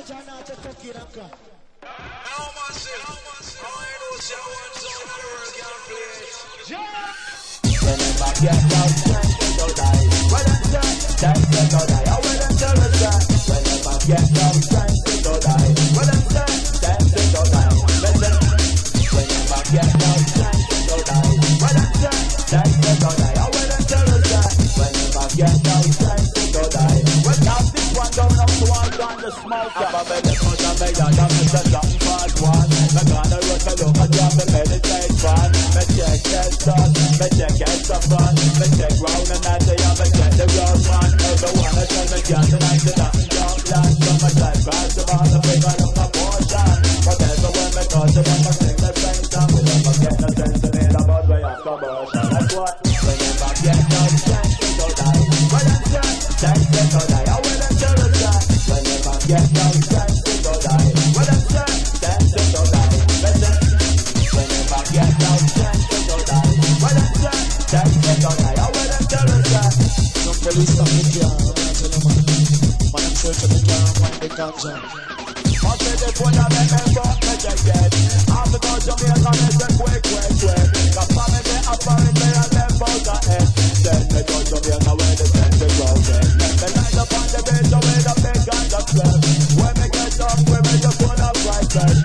Whenever get down, strength to go die. Well and strength to go die. I will and tell us that. Whenever get down, strength to go die. Well and strength to go die. Listen. Whenever get down, strength to go die. Well and strength to go die. I will and tell us that. Whenever get down, strength to go die. Well now this one down up to one on the smoke. I'm a bit of fun and me down on the something part one. Me gonna run me look at you and meditate fun. Me check that stuff. Me check it some fun. Me check round and I say I'm a check the road man. Everyone I tell me can't deny the nothing don't land. So my time pass the ball the finger of my portion. Whatever when me touch it, I'ma sing the same song. We never get no sense to it about way of commercial. That's what. Whenever get no strength to go die. Well and strength to go die. I will and tell us that. Whenever get no strength to go die. Well and strength to go die. Listen. Whenever get no strength to go die. Well and strength to go die. I will and tell us that. Some police stop the car, man, tell them man, I'm searching the car, find the ganja. I said the phone I make me fuck me jacket. After go Jamaica, me say quick. The family apparently I left out